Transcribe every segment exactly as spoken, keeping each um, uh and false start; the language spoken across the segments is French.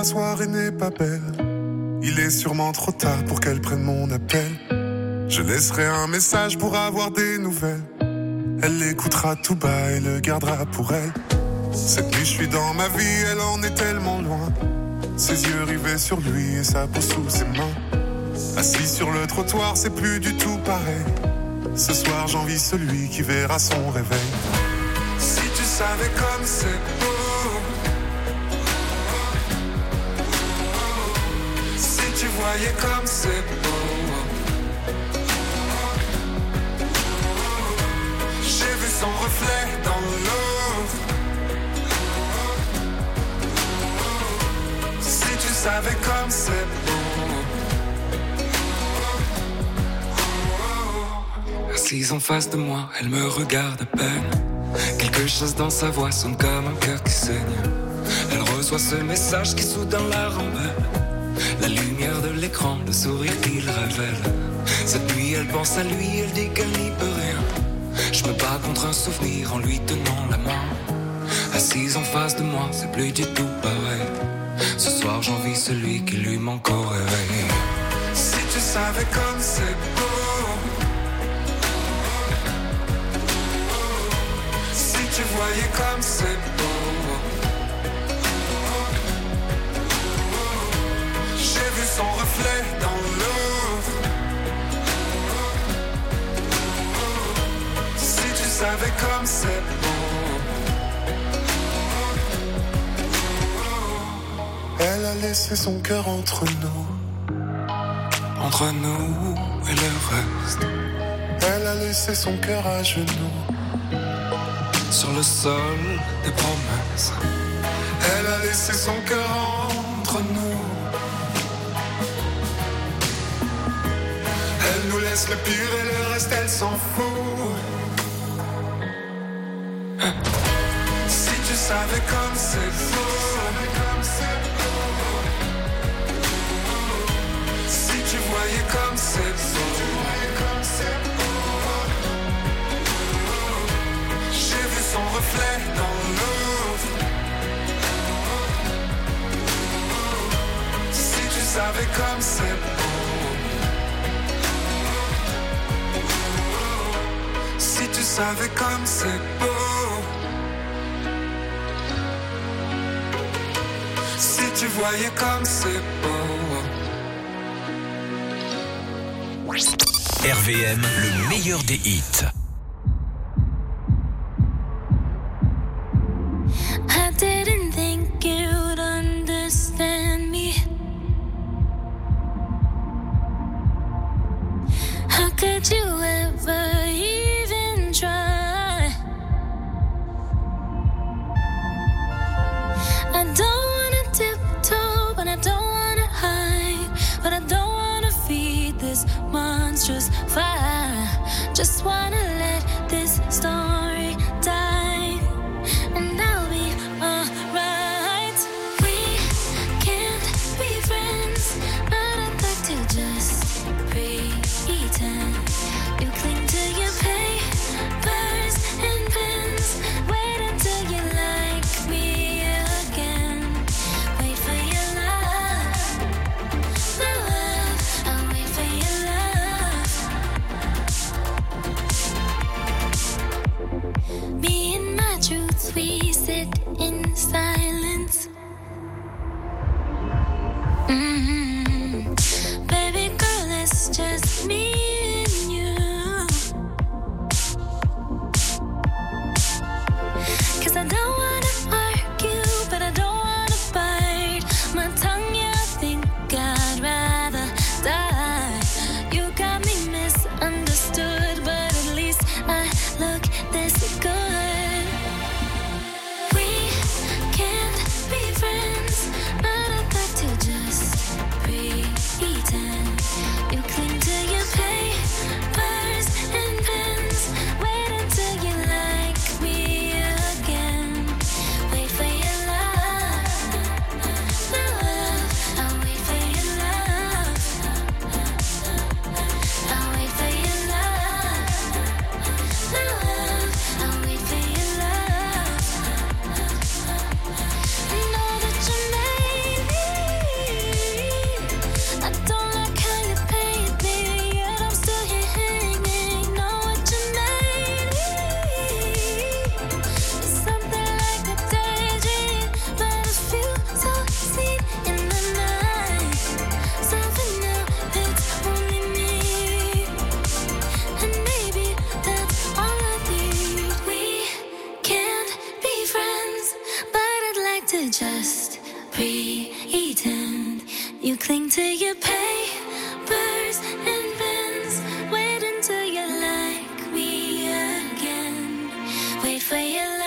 soirée n'est pas belle. Il est sûrement trop tard pour qu'elle prenne mon appel. Je laisserai un message pour avoir des nouvelles. Elle l'écoutera tout bas et le gardera pour elle. Cette nuit je suis dans ma vie, elle en est tellement loin. Ses yeux rivés sur lui et sa peau sous ses mains. Assis sur le trottoir, c'est plus du tout pareil. Ce soir j'envie celui qui verra son réveil. Si tu savais comme c'est beau, si tu voyais comme c'est beau. J'ai vu son reflet dans l'eau. Si tu savais comme c'est beau. Assise en face de moi, elle me regarde à peine. Quelque chose dans sa voix sonne comme un cœur qui saigne. Elle reçoit ce message qui soudain la rend belle. La lumière de l'écran, le sourire qu'il révèle. Cette nuit elle pense à lui, elle dit qu'elle n'y peut rien. Je me bats contre un souvenir en lui tenant la main. Assise en face de moi, c'est plus du tout pareil. Ce soir j'envie celui qui lui manque au réveil. Si tu savais comme c'est beau. Si tu voyais comme c'est beau. J'ai vu son reflet dans l'eau. Si tu savais comme c'est beau. Elle a laissé son cœur entre nous. Entre nous et le reste. Elle a laissé son cœur à genoux. Sur le sol des promesses. Elle a laissé son cœur entre nous. Elle nous laisse le pire et le reste elle s'en fout. Hein? Si tu savais comme c'est beau. Si tu voyais comme c'est beau. J'ai vu son reflet dans l'eau. Si tu savais comme c'est beau. Si tu savais comme c'est beau. Si tu voyais comme c'est beau. R V M, le meilleur des hits. I didn't think you'd understand me. How could you ever even try? I don't wanna tiptoe, but I don't wanna hide, but I don't wanna feed this monstrous fire. Just wanna let this story die, and I'll be alright. We can't be friends, but I'd like to just pretend. You cling to your papers and pens. Wait until you like me again. Wait for your love, my love. I'll wait for your love. Me and my truth, we sit in silence. Mm-hmm. Baby girl, it's just me and you. 'Cause I don't wanna argue, but I don't wanna bite my tongue. Yeah, I think I'd rather die. You got me misunderstood, but at least I look this good. We can't be friends, but I'd like to just cling to your papers and pens. Wait until you like me again. Wait for your love.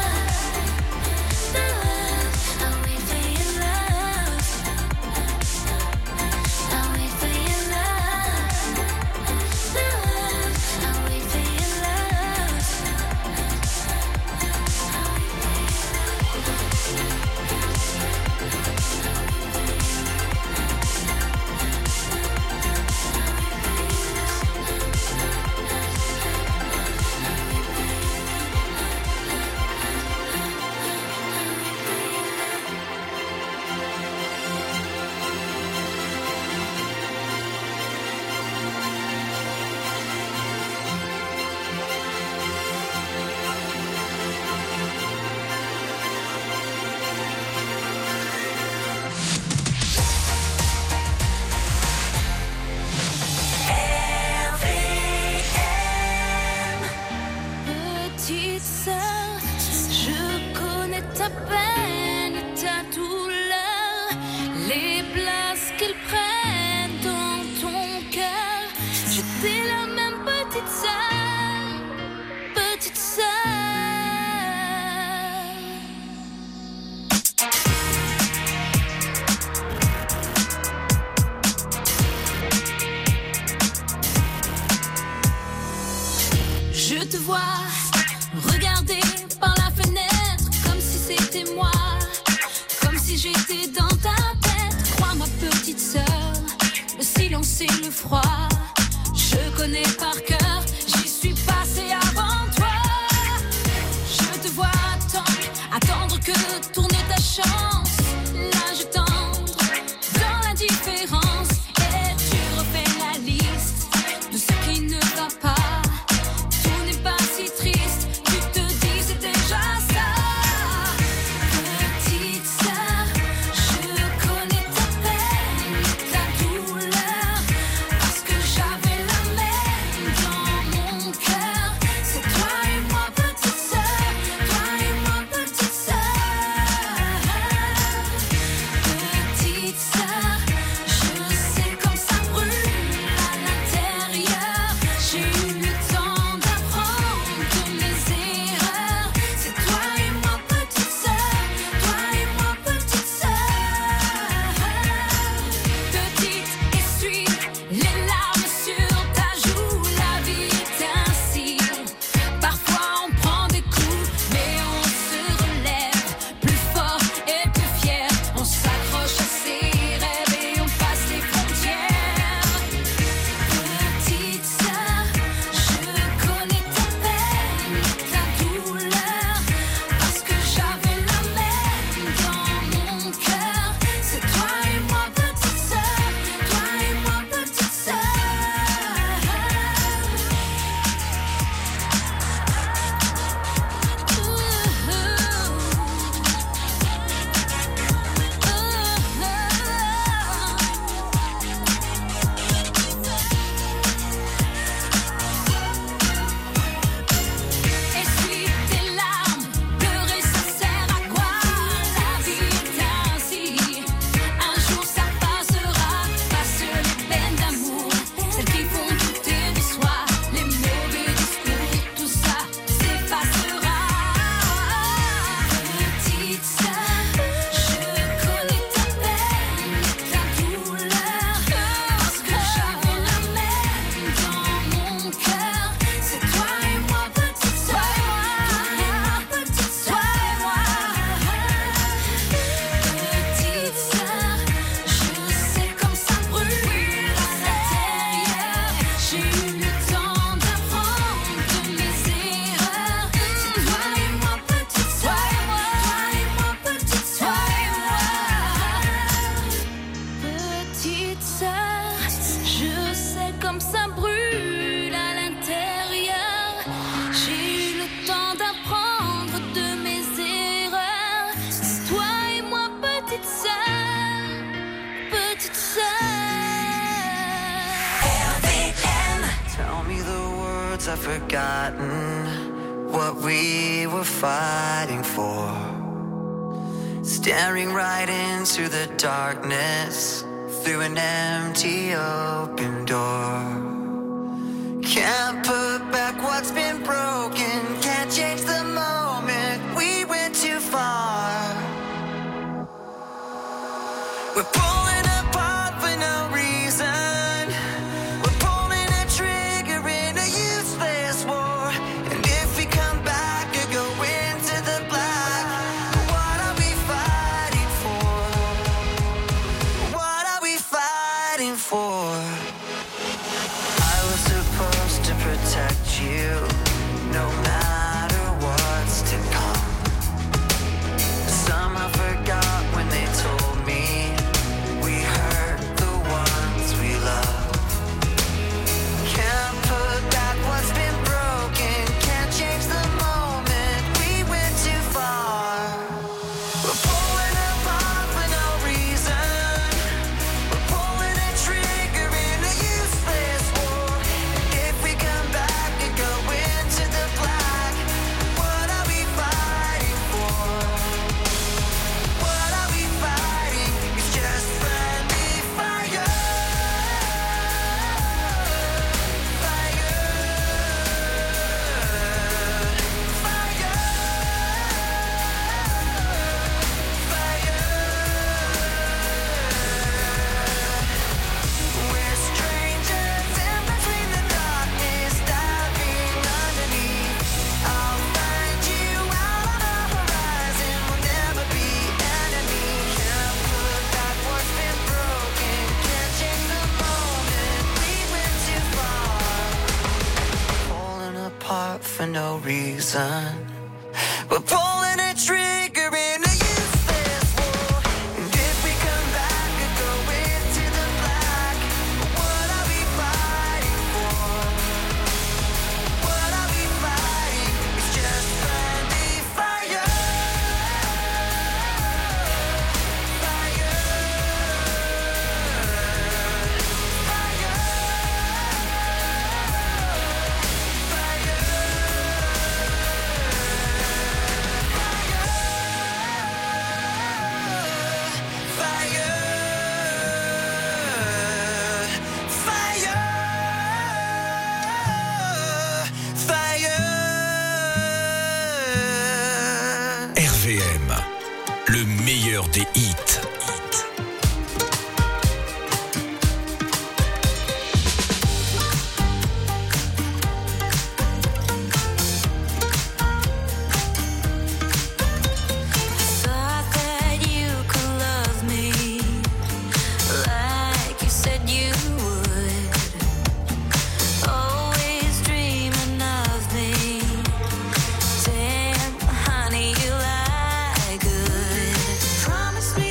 I've forgotten what we were fighting for. Staring right into the darkness, through an empty open door. Can't put back what's been broken, can't change the moment we went too far. We're pulling apart for no reason. We're pulling a trigger in a useless war. And if we come back or go into the black, what are we fighting for? What are we fighting for? I was supposed to protect you, no matter what's to come. Somehow forgot when they told me we hurt the ones we love. Can't put back what's been broken, can't change the moment we went too far. We're pulling apart for no reason. We're pulling a trigger in a useless war. And if we come back and go into the black, what are we fighting for? What are we fighting? It's just friendly fire. Fire. Fire. Fire. We're strangers in between the darkness, diving underneath. I'll find you out on the horizon, we'll never be enemies. Can't put back what's been broken, can't change the moment we went too far. Falling apart for no reason. We're pulling a trigger in a useless war. And if we come back and go into the black, what are we fighting for? What are we fighting? It's just friendly fire. Fire. Fire. R V M, le meilleur des hits. Thought that you could love me like you said you would. Always dreaming of me. Damn, honey, you lie good. Promise me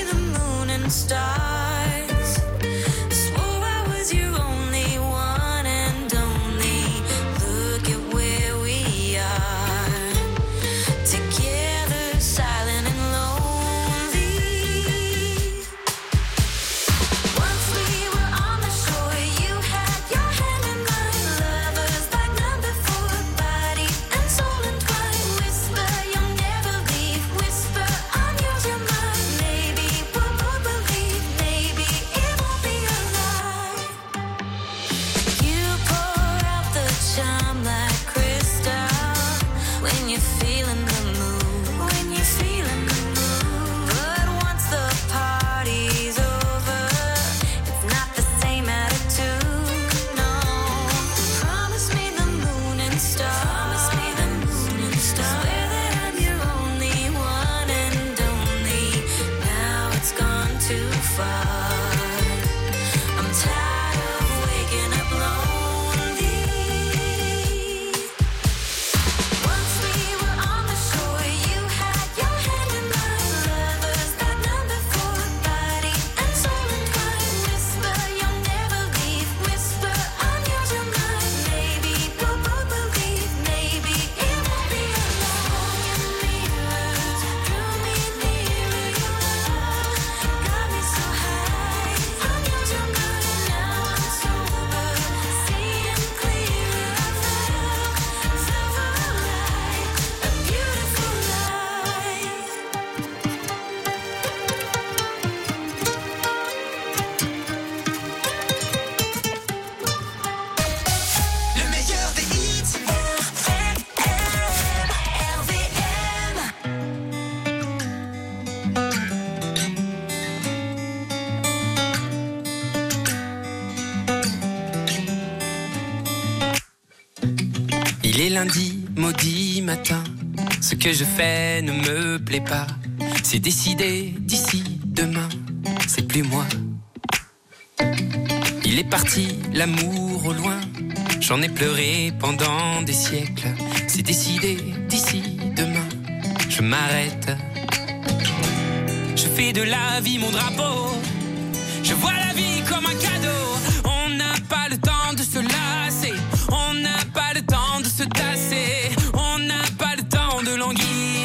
Il est lundi, maudit matin. Ce que je fais ne me plaît pas. C'est décidé d'ici demain. C'est plus moi. Il est parti, l'amour au loin. J'en ai pleuré pendant des siècles. C'est décidé d'ici demain. Je m'arrête. Je fais de la vie mon drapeau. Je vois la vie comme un cadeau. On n'a pas le temps de se lasser. On n'a pas le temps de se tasser. On n'a pas le temps de languir.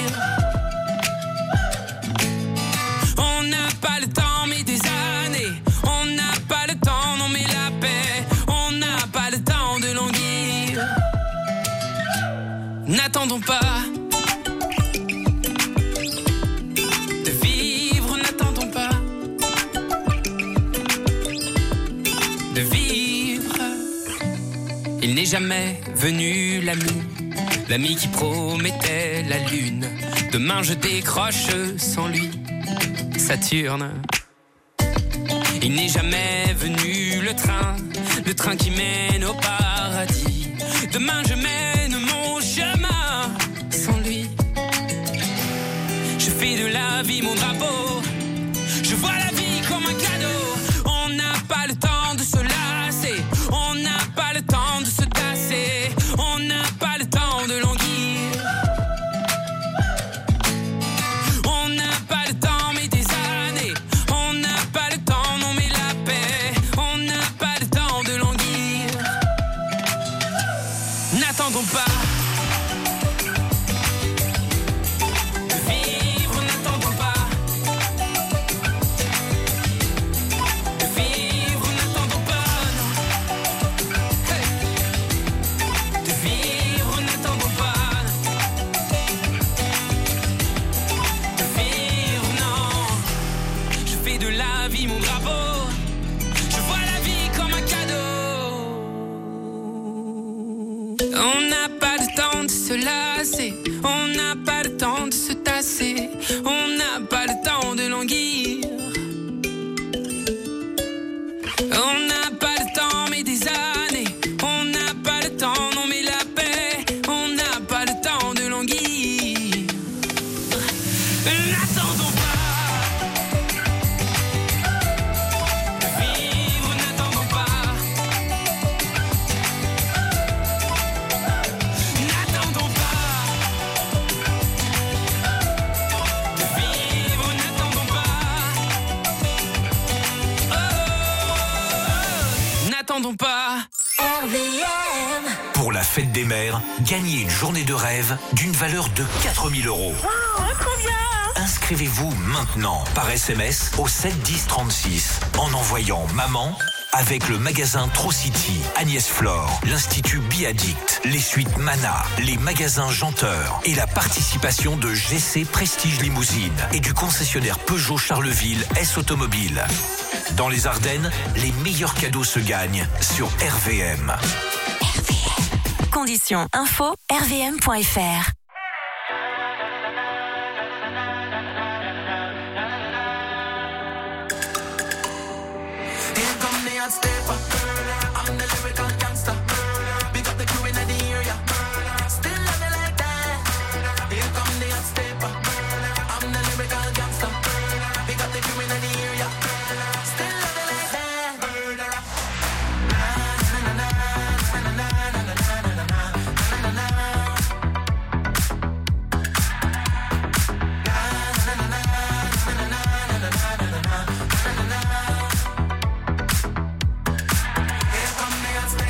On n'a pas le temps mais des années. On n'a pas le temps, non mais la paix. On n'a pas le temps de languir. N'attendons pas. Il n'est jamais venu l'ami, l'ami qui promettait la lune. Demain je décroche sans lui, Saturne. Il n'est jamais venu le train, le train qui mène au paradis. Demain je mène mon chemin sans lui. Je fais de la vie mon drapeau, je vois la vie comme un cadeau. On n'a pas le temps de se lasser, on n'a pas le temps de se tasser, on n'a pas le temps de languir. On n'a pas le temps mais des années, on n'a pas le temps, non mais la paix. On n'a pas le temps de languir. N'attendons pas. On n'a pas le temps de se tasser, on n'a pas le temps de languir. On n'a pas le temps mais des années, on n'a pas le temps, non mais la paix. On n'a pas le temps de languir. N'attendons pas. N'attendons pas. R V M. Pour la fête des mères, gagnez une journée de rêve d'une valeur de quatre mille euros. Oh, trop bien. Inscrivez-vous maintenant par S M S au sept dix trente-six en envoyant maman avec le magasin Trocity, Agnès Flore, l'Institut Biaddict, les suites Mana, les magasins Janteur et la participation de G C Prestige Limousine et du concessionnaire Peugeot Charleville S Automobile. Dans les Ardennes, les meilleurs cadeaux se gagnent sur R V M. R V M. Conditions info r v m point f r. Here come the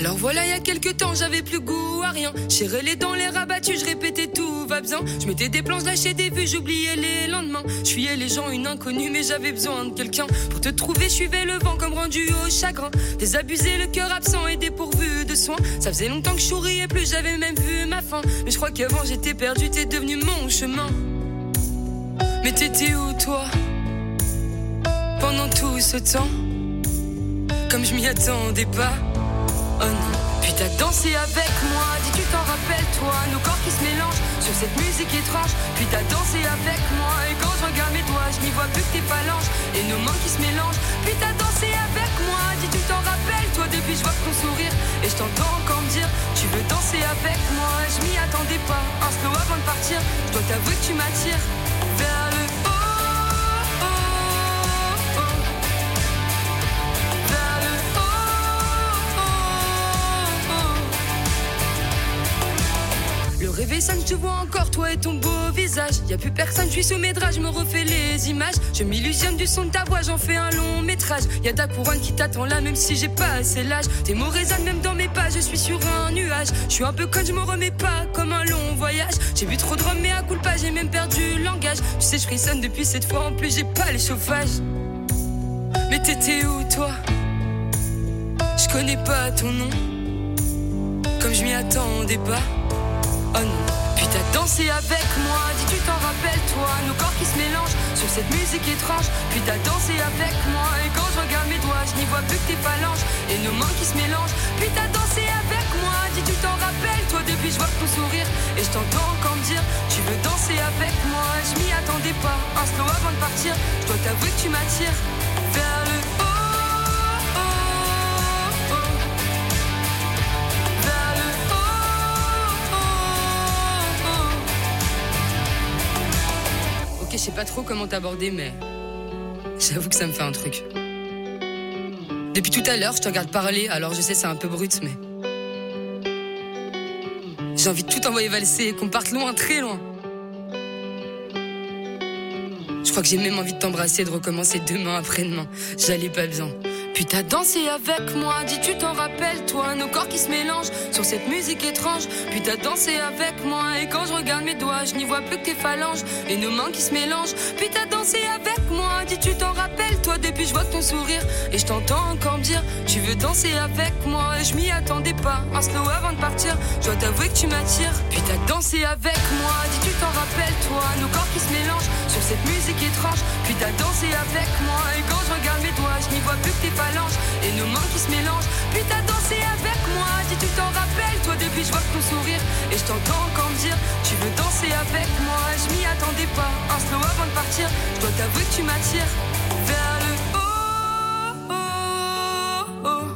Alors voilà, il y a quelques temps, j'avais plus goût à rien. J'ai les dents, les rabattus, je répétais tout va bien. Je mettais des planches, lâchais des vues, j'oubliais les lendemains. Je fuyais les gens, une inconnue, mais j'avais besoin de quelqu'un. Pour te trouver, je suivais le vent comme rendu au chagrin. Désabusé, le cœur absent et dépourvu de soins. Ça faisait longtemps que je souriais plus, j'avais même vu ma fin. Mais je crois qu'avant j'étais perdu, t'es devenu mon chemin. Mais t'étais où toi? Pendant tout ce temps, comme je m'y attendais pas. Oh non. Puis t'as dansé avec moi, dis tu t'en rappelles toi. Nos corps qui se mélangent sur cette musique étrange. Puis t'as dansé avec moi, et quand je regarde mes doigts, je n'y vois plus que tes phalanges et nos mains qui se mélangent. Puis t'as dansé avec moi, dis tu t'en rappelles toi. Depuis je vois ton sourire et je t'entends encore me dire tu veux danser avec moi. Je m'y attendais pas, un slow avant de partir. Je dois t'avouer que tu m'attires vers le haut. Le réveil sonne, je te vois encore, toi et ton beau visage. Y'a plus personne, je suis sous mes draps, je me refais les images. Je m'illusionne du son de ta voix, j'en fais un long métrage. Y'a ta couronne qui t'attend là, même si j'ai pas assez l'âge. Tes mots résonnent même dans mes pas, je suis sur un nuage. Je suis un peu conne, je me remets pas comme un long voyage. J'ai bu trop de rhum, mais à coup le pas, j'ai même perdu le langage. Tu sais, je frissonne depuis cette fois, en plus j'ai pas les chauffages. Mais t'étais où toi? Je connais pas ton nom, comme je m'y attendais pas. Oh non. Puis t'as dansé avec moi, dis tu t'en rappelles toi. Nos corps qui se mélangent sur cette musique étrange. Puis t'as dansé avec moi, et quand je regarde mes doigts, je n'y vois plus que tes phalanges et nos mains qui se mélangent. Puis t'as dansé avec moi, dis tu t'en rappelles toi. Depuis je vois ton sourire et je t'entends encore me dire tu veux danser avec moi. Je m'y attendais pas, un slow avant de partir. Je dois t'avouer que tu m'attires vers le haut. Je sais pas trop comment t'aborder, mais j'avoue que ça me fait un truc. Depuis tout à l'heure, je te regarde parler, alors je sais c'est un peu brut, mais j'ai envie de tout envoyer valser, qu'on parte loin, très loin. Je crois que j'ai même envie de t'embrasser, de recommencer demain après-demain. J'allais pas bien. Puis t'as dansé avec moi, dis tu t'en rappelles toi. Nos corps qui se mélangent sur cette musique étrange. Puis t'as dansé avec moi, et quand je regarde mes doigts, je n'y vois plus que tes phalanges et nos mains qui se mélangent. Puis t'as dansé avec moi, dis tu t'en rappelles toi. Depuis je vois ton sourire et je t'entends encore me dire tu veux danser avec moi. Et je m'y attendais pas, un slow avant de partir. Je dois t'avouer que tu m'attires. Puis t'as dansé avec moi, dis tu t'en rappelles toi. Nos corps qui se mélangent sur cette musique étrange. Puis t'as dansé avec moi, et quand je regarde mes doigts, je n'y vois plus que tes phalanges et nos mains qui se mélangent. Puis t'as dansé avec moi, dis tu t'en rappelles toi. Depuis je vois ton sourire et je t'entends encore me dire tu veux danser avec moi. Je m'y attendais pas, un slow avant de partir. Je dois t'avouer que tu m'attires vers le haut, oh, oh.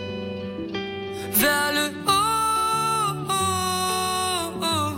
Vers le haut, oh, oh.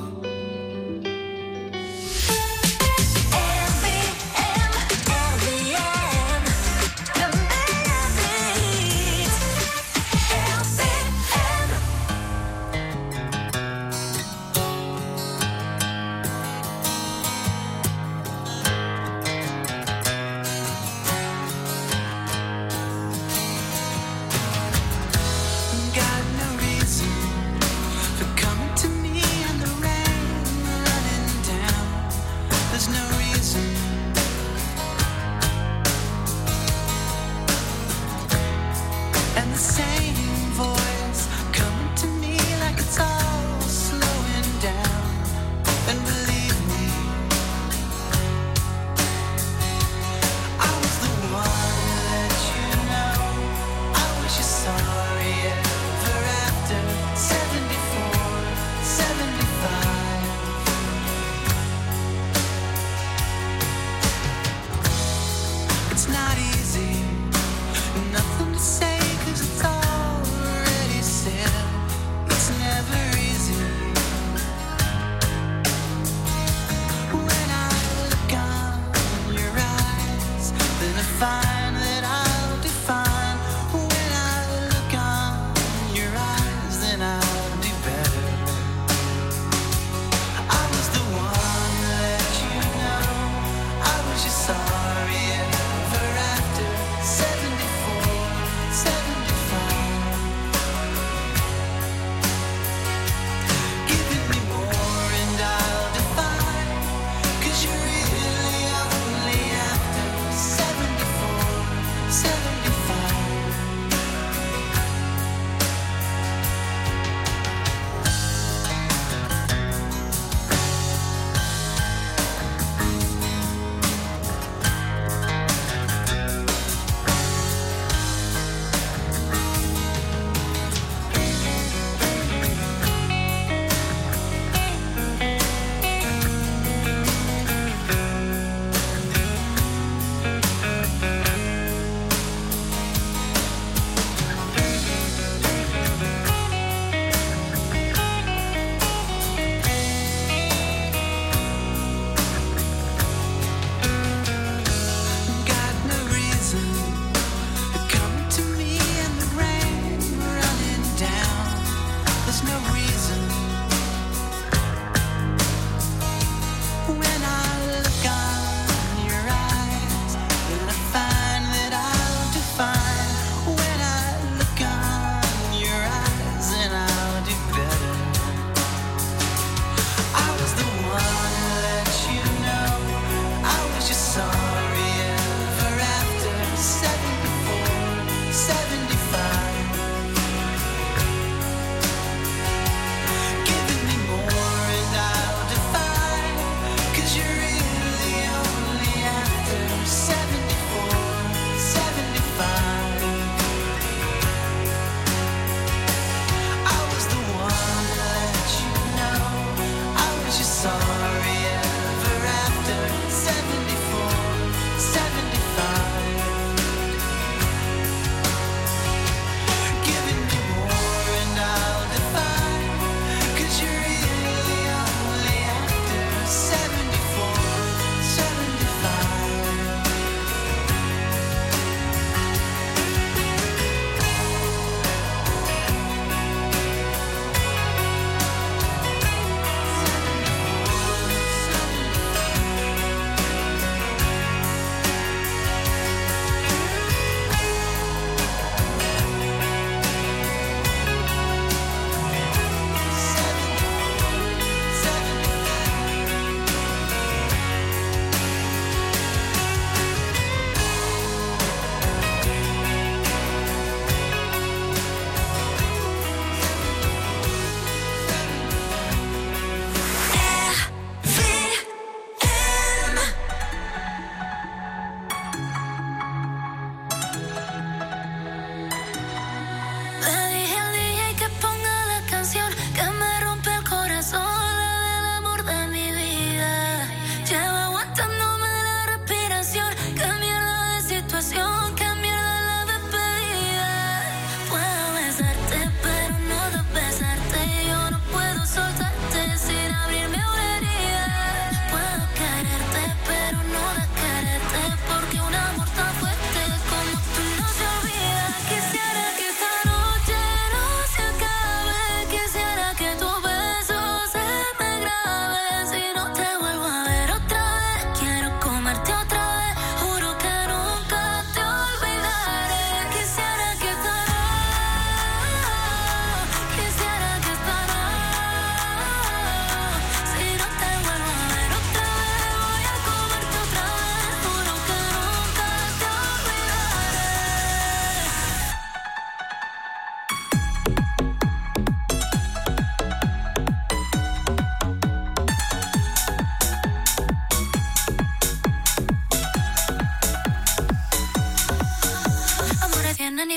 It's not easy, nothing to say 'cause it's all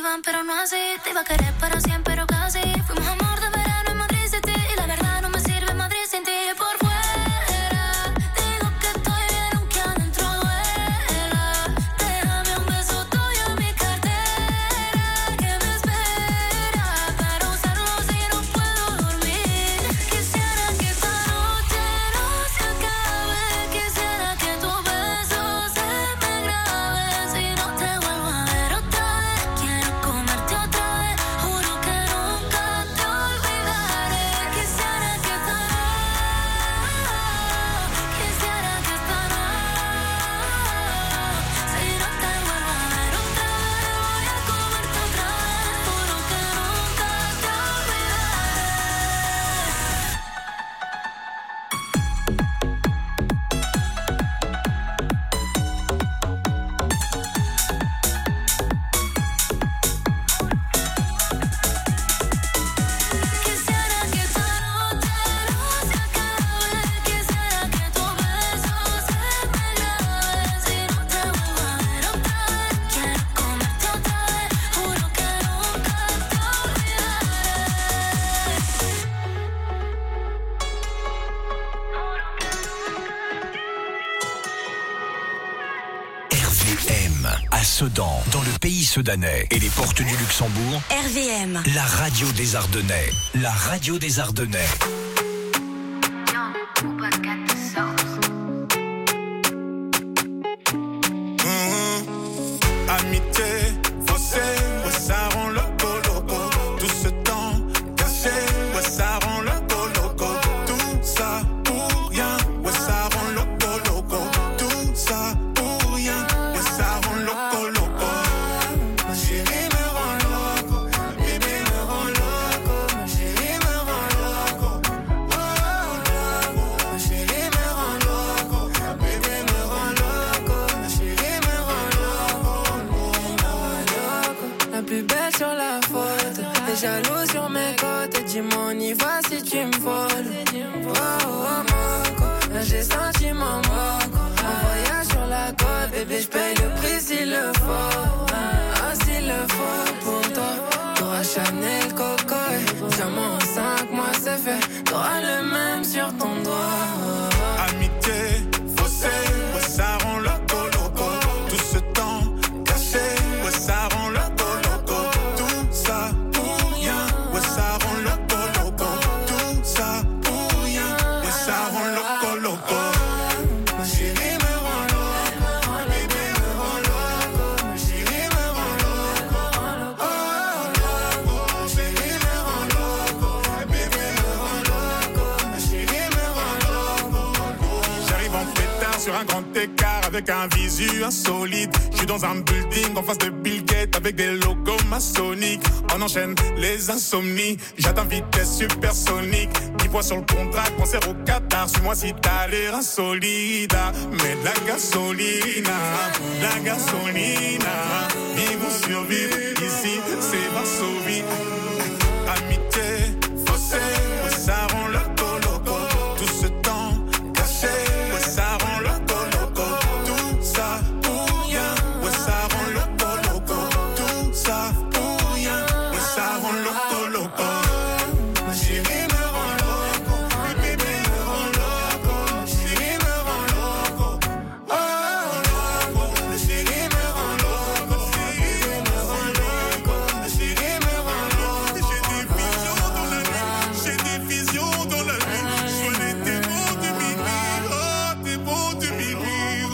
iban, pero no así. Te iba a querer para siempre, pero casi. Fuimos amor de verano en Madrid City. Y la verdad no me sirve Madrid sin ti. Por fuera, digo que estoy bien, aunque adentro duela. Déjame un beso tuyo en mi cartera, que me espera para usarlo si no puedo dormir. Quisiera que esta noche no se acabe. Quisiera que tus besos se me graben. Si no te vuelvo a ver otra vez, quiero comerte otra vez. Juro que nunca te olvidaré. Quisiera que esta Quisiera que esta si no te vuelvo a ver otra vez, voy a comerte otra vez. Juro que nunca te Quisiera que esta noche no se acabe. Quisiera que tus besos se me graben. Si no te vuelvo a ver otra vez, quiero comerte otra vez. Juro que nunca te R V M à Sedan, dans le pays sedanais et les portes du Luxembourg, R V M. la radio des Ardennais. La radio des Ardennais. Amitié, faussée, ouais, ça rend loco, loco. Tout ce temps caché, ouais, ça rend loco, loco. Tout ça pour rien, ouais, ça rend loco, loco. Tout ça pour rien, ouais, ça rend loco, loco. Ma chérie me rend loco, bébé me rend loco. Ma chérie me rend loco, oh, loco. Ma chérie me rend loco, bébé me rend loco. Ma chérie me rend loco. La plus belle sur la photo, les jaloux sur mes côtes. Et dis-moi on y va si tu me voles. Oh, oh, Moco, là j'ai senti mon moco. En voyage sur la côte, bébé j'paye le prix s'il le faut. Ah s'il le faut pour toi, t'auras Chanel Coco. Diamant en cinq mois c'est fait, t'auras le même sur ton doigt. Amitié, faussée, ouais, ça rend loco, loco. Tout ce temps caché, ouais, ça rend loco, loco. Tout ça pour rien, ouais, ça rend loco, loco. Tout ça pour rien, ouais, ça rend loco, loco. Ma chérie me rend loco, bébé me rend loco. Ma chérie me rend loco, oh, loco. Ma chérie me rend loco, bébé me rend loco. Ma chérie me rend loco. J'arrive en pétard sur un grand écart avec un visu insolite. Je suis dans un building en face de Bill Gates avec des logos maçonniques. On enchaîne les insomnies. J'atteins vitesse supersonique. dix points sur le contrat, concert au Qatar. Suis-moi si t'as l'air insolide. Mais de la gasolina, la gasolina. Vivre ou survivre, ici c'est Varsovie. Amitié, faussée, ouais, ça rend loco, loco. Tout ce temps caché, ouais, ça rend loco, loco. Tout ça pour rien, ouais, ça rend loco, loco. Tout ça pour rien, ouais, ça rend loco, loco. Ma chérie me rend loco, bébé me rend loco. Ma chérie me rend loco, oh, loco. Ma chérie me rend loco, bébé me rend loco. Ma chérie me rend loco. J'ai des visions dans la nuit, j'ai des visions dans la nuit. Je vois les démons du minuit, oh, démons du minuit.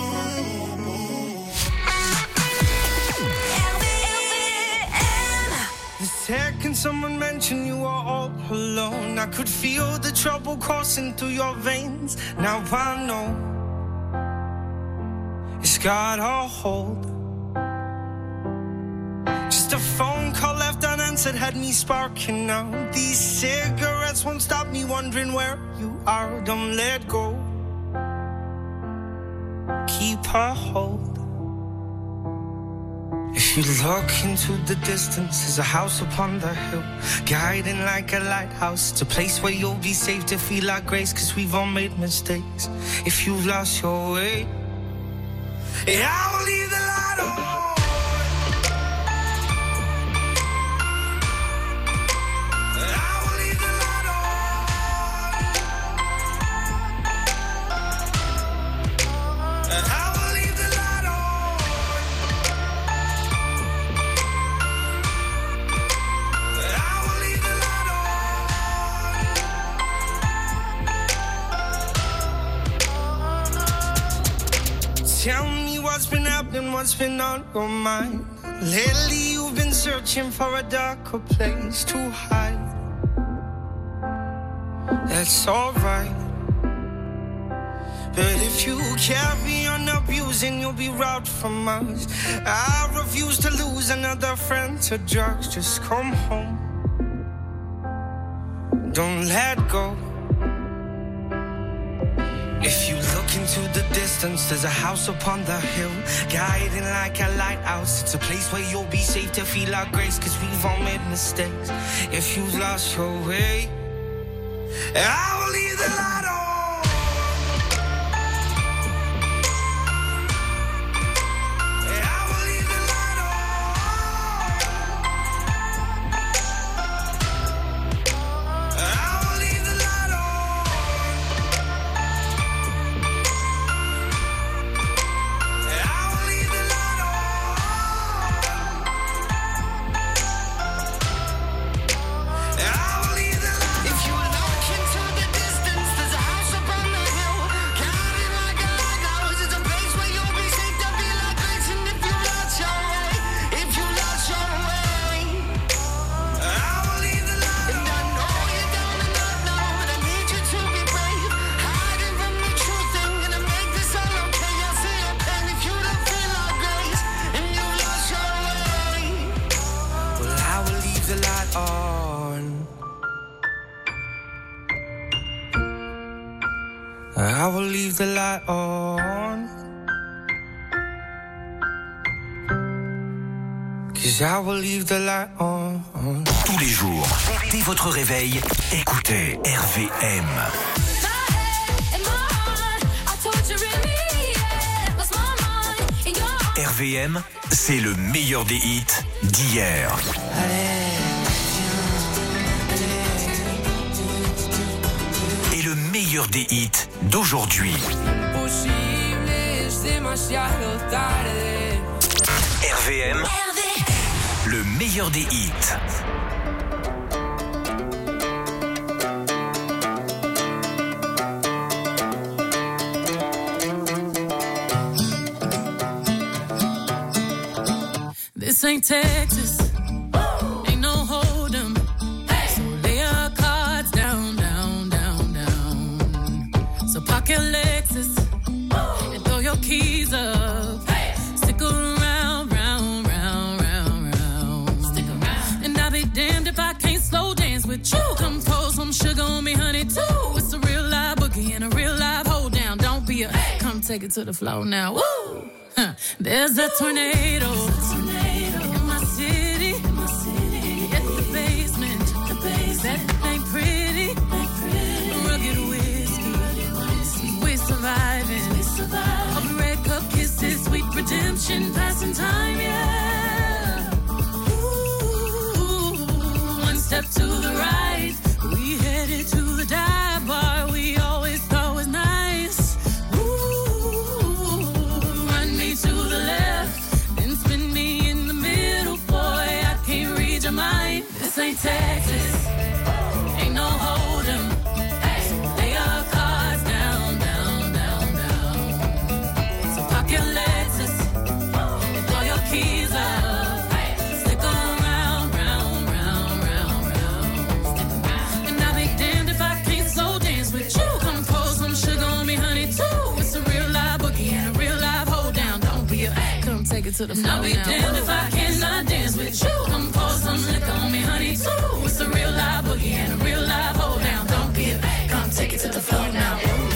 The second someone mentioned you were all alone, I could feel the trouble coursing through your veins. Now I know it's got a hold. Just a phone call left unanswered had me sparking now. These cigarettes won't stop me wondering where you are. Don't let go. Keep a hold. If you look into the distance, there's a house upon the hill, guiding like a lighthouse. It's a place where you'll be safe to feel like grace, cause we've all made mistakes. If you've lost your way, yeah, I will leave the light on. Tell me what's been happening, what's been on your mind. Lately you've been searching for a darker place to hide. That's alright. But if you carry on abusing, you'll be robbed from us. I refuse to lose another friend to drugs. Just come home. Don't let go. If you look into the distance, there's a house upon the hill, guiding like a lighthouse. It's a place where you'll be safe to feel our grace, cause we've all made mistakes. If you've lost your way, I will leave the light on. I will leave the light on. Cause I will leave the light on. Tous les jours, dès votre réveil, écoutez R V M. R V M, c'est le meilleur des hits d'hier. Et le meilleur des hits d'aujourd'hui. R V M, le meilleur des hits. This ain't Texas, ain't no hold 'em. So lay your cards down, down, down, down. So park your Lexus and throw your keys up. Stick around, round, round, round, round. Stick around. And I'll be damned if I can't slow dance with you. Come pour some sugar on me, honey, too. It's a real live boogie and a real live hold down. Don't be a, come take it to the floor now. Woo! Huh. There's a tornado. In my city, in my city, at the basement, the basement. That ain't pretty, ain't pretty. Rugged whiskey, rugged whiskey. We're surviving, we surviving. All the red cup kisses, sweet redemption, passing time, yeah. Ooh, one step to the right, we headed to the dive bar we always thought was nice. Ooh, run me to the left, then spin me in the middle, boy, I can't read your mind. This ain't Texas, ain't no hold 'em. So lay your cards down, down, down, down. So park your Lexus and throw your keys up. Stick around, round, round, round, round. And I'll be damned if I can't slow dance with you. Come pour some sugar on me, honey, too. It's a real live boogie and a real live hold down. Don't be a, come take it to the floor. I'll be damned if I cannot dance with you. Come pour some liquor on me, honey, too. It's a real live boogie and a real live hold down. Don't be a, come take it to the floor now.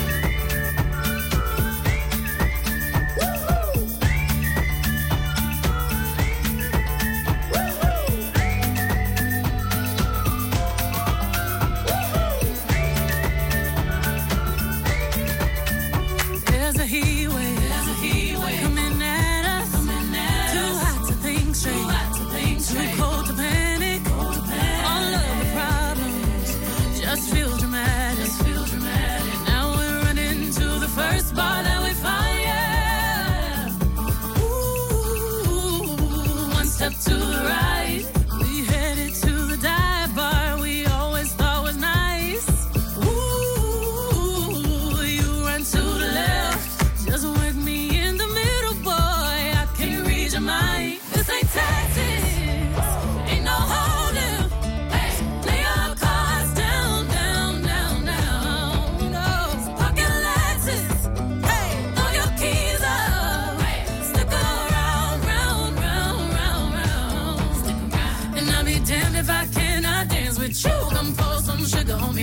There's a heat wave, there's a heat wave coming at us, coming at too us. Hot to think straight, too hot to think straight, too cold to panic, cold to panic. All of the problems just feel dramatic, just feel dramatic.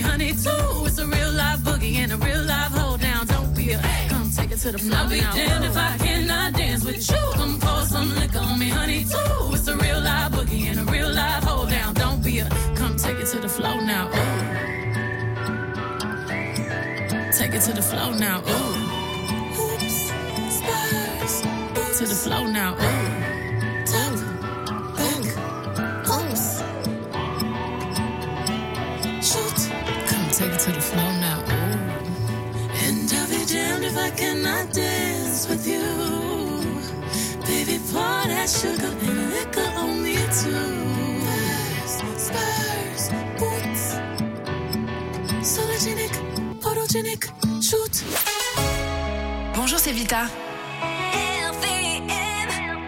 me, honey, too. It's a real live boogie and a real live hold down. Don't be a come take it to the floor. I'll be damned if I cannot dance with you. Come pour some liquor on me, honey, too. It's a real live boogie and a real live hold down. Don't be a come take it to the floor now. Ooh. Take it to the floor now. Ooh. Oops, stars. To the floor now. Ooh. Take it to the floor now, ooh. And I'll be damned if I cannot dance with you. Baby, pour that sugar and liquor on me too. Spurs, spurs, boots. Sologenic, photogenic, shoot. Bonjour, c'est Vita. R V M.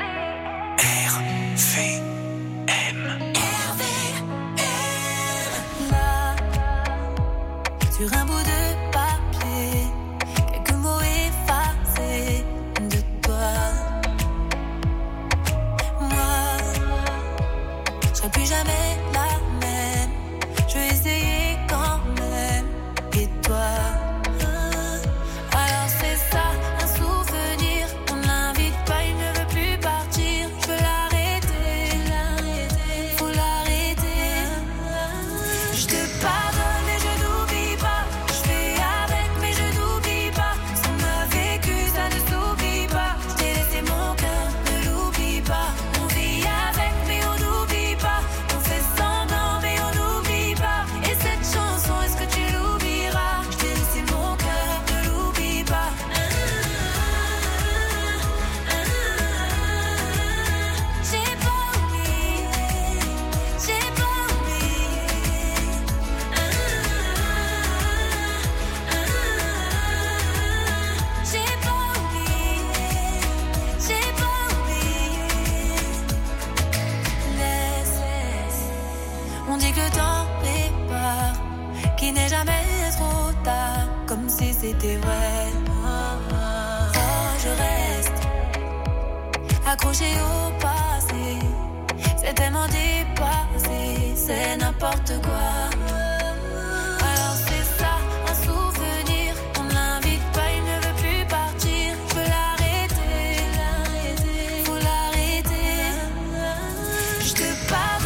Sur un bout de papier, quelques mots effacés de toi. Moi, je serai plus jamais la même. Je vais essayer quand même. Et toi, alors c'est ça, un souvenir. On l'invite pas, il ne veut plus partir. Je veux l'arrêter, faut l'arrêter. Je te pardonne et je n'oublie pas. On dit que le temps répare, qu'il n'est jamais trop tard, comme si c'était vrai. Oh, je reste accroché au passé, c'est tellement dépassé, c'est n'importe quoi. Alors c'est ça, un souvenir, on l'invite pas, il ne veut plus partir. Je veux l'arrêter, faut l'arrêter. Je te pardonne.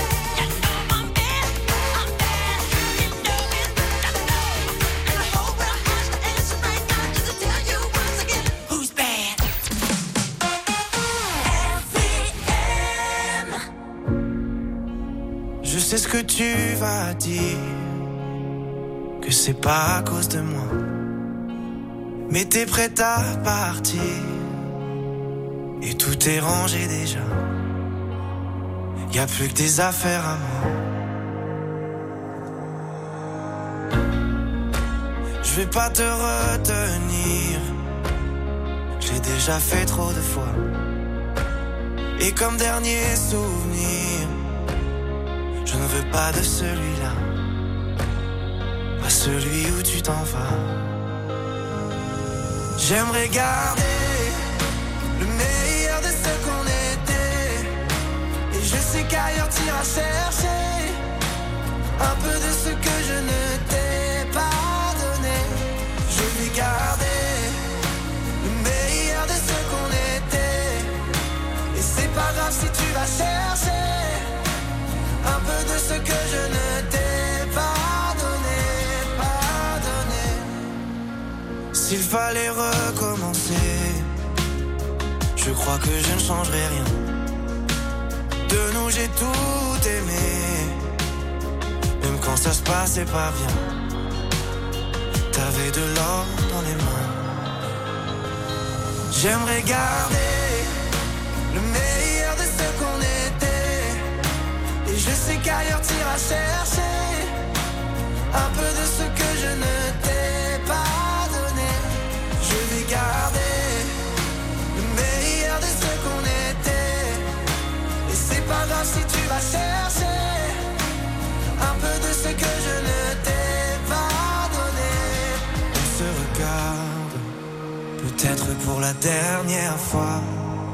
Je sais ce que tu vas dire, que c'est pas à cause de moi, mais t'es prête à partir, et tout est rangé déjà. Y'a plus que des affaires à moi. Je vais pas te retenir, j'ai déjà fait trop de fois. Et comme dernier souvenir, je ne veux pas de celui-là, pas celui où tu t'en vas. J'aimerais garder le meilleur de ce qu'on était, et je sais qu'ailleurs t'iras chercher un peu de ce que je ne t'ai pas donné. Je vais garder le meilleur de ce qu'on était, et c'est pas grave si tu vas chercher un peu de ce que je ne t'ai pas donné, pas donné. S'il fallait recommencer, je crois que je ne changerai rien. De nous j'ai tout aimé, même quand ça se passait pas bien. T'avais de l'or dans les mains. J'aimerais garder le meilleur de ce qu'on était, et je sais qu'ailleurs t'iras chercher un peu de ce que je ne t'ai pas donné. Je vais garder le meilleur de ce qu'on était, et c'est pas grave grave si tu vas chercher un peu de ce que je ne t'ai pas donné. On se regarde, peut-être pour la dernière fois,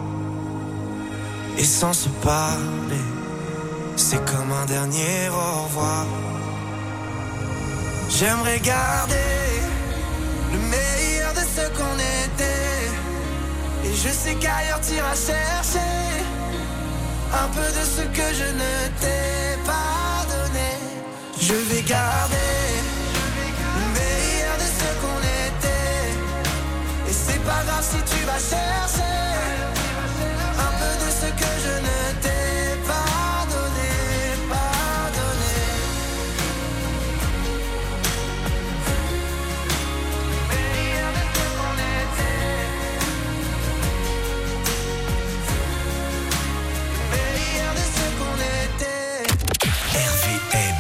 et sans se parler, c'est comme un dernier au revoir. J'aimerais garder le meilleur de ce qu'on était, et je sais qu'ailleurs t'iras chercher un peu de ce que je ne t'ai pas donné. Je vais garder le meilleur de ce qu'on était, et c'est pas grave si tu vas chercher un peu de ce que je ne t'ai pas donné, pas donné. Meilleur de ce qu'on était, meilleur de ce qu'on était. R V M.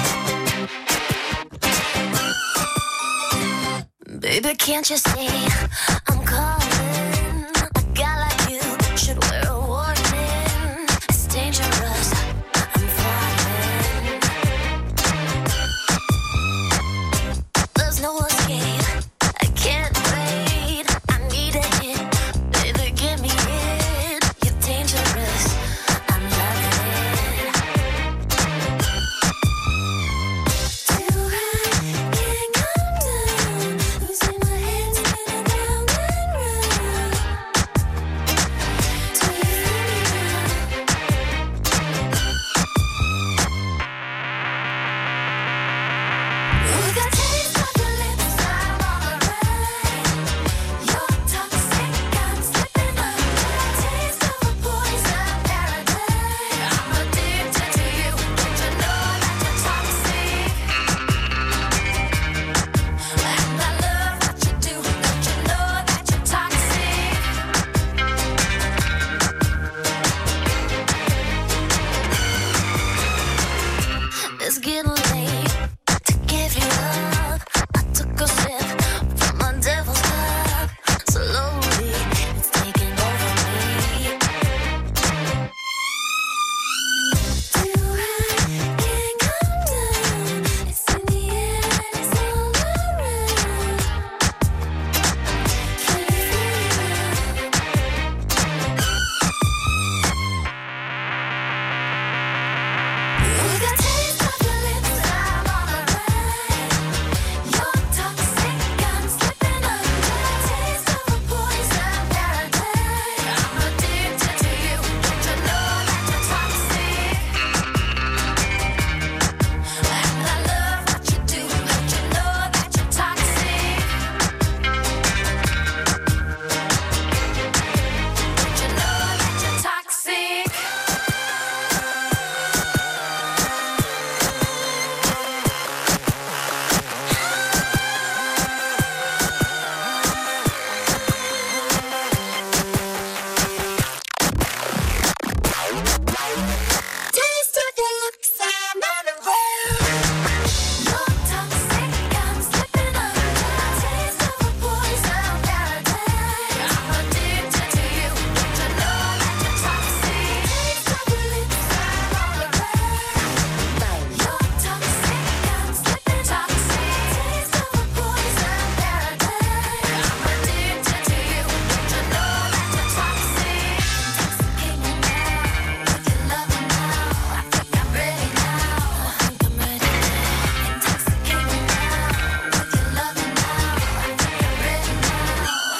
Baby, can't you see